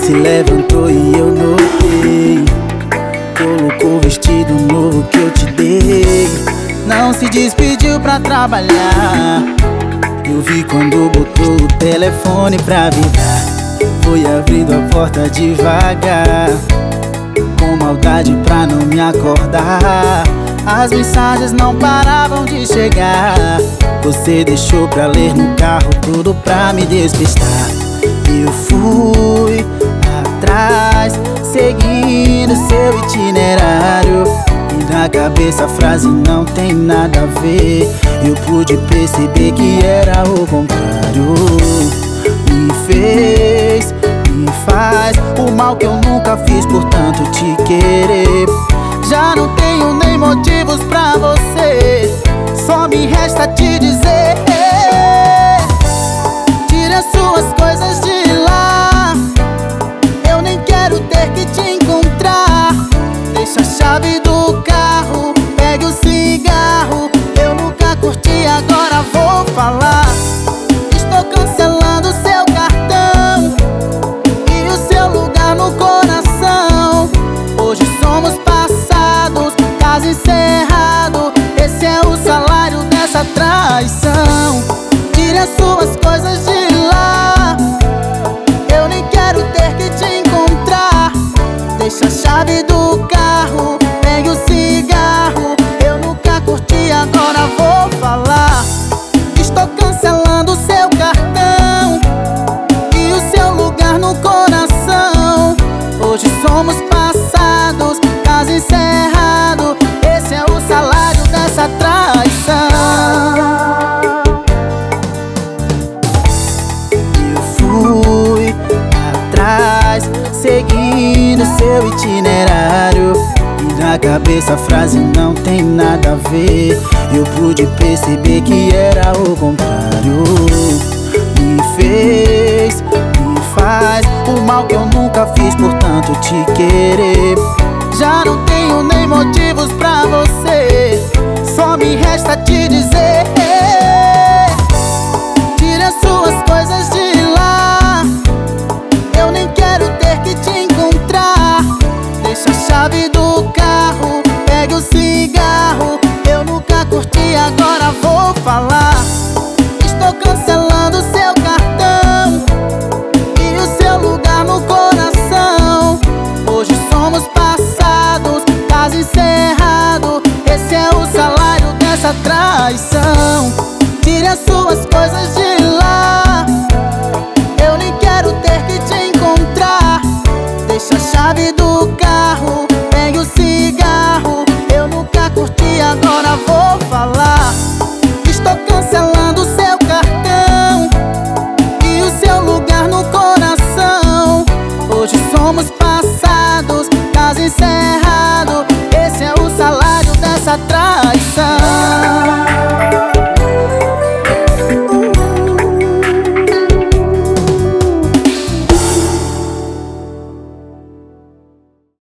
se levantou e eu notei. Colocou o vestido novo que eu te dei. Não se despediu pra trabalhar. Eu vi quando botou o telefone pra vibrar. Foi abrindo a porta devagar, com maldade pra não me acordar. As mensagens não paravam de chegar. Você deixou pra ler no carro, tudo pra me despistar. Eu fui atrás, seguindo seu itinerário, e na cabeça a frase não tem nada a ver. Eu pude perceber que era o contrário. Me fez, me faz o mal que eu nunca fiz por tanto te querer. Já não tenho nem motivos pra você, só me resta te dizer: tire as suas coisas de lá. Eu nem quero ter que te encontrar. Deixa a chave do carro, pegue o cigarro. Eu nunca curti, agora vou falar. Estou cancelando seu cartão e o seu lugar no coração. Hoje somos passados, caso encerrado. Esse é o salário dessa traição. Tire as suas coisas de lá. Eu nem quero ter que te encontrar. Deixa a chave do carro, pegue o cigarro. Eu nunca curti, agora vou falar. Estou cancelando seu cartão e o seu lugar no coração. Hoje somos passados, caso encerrado. Esse é o salário dessa traição. Eu fui atrás, seguindo seu itinerário, e na cabeça a frase não tem nada a ver. Eu pude perceber que era o contrário. Me fez, me faz o mal que eu nunca fiz por tanto te querer. Já não tenho nem motivos pra você, só me resta te dizer: tire as suas coisas de lá. Eu nem quero ter que te encontrar. Deixa a chave do carro, pegue o cigarro. Eu nunca curti, agora vou falar. Estou cancelando seu cartão e o seu lugar no coração. Hoje somos passados, caso encerrado. Esse é o salário dessa traição. Tire as suas coisas de lá. Eu nem quero ter que te encontrar. Deixa a chave do carro,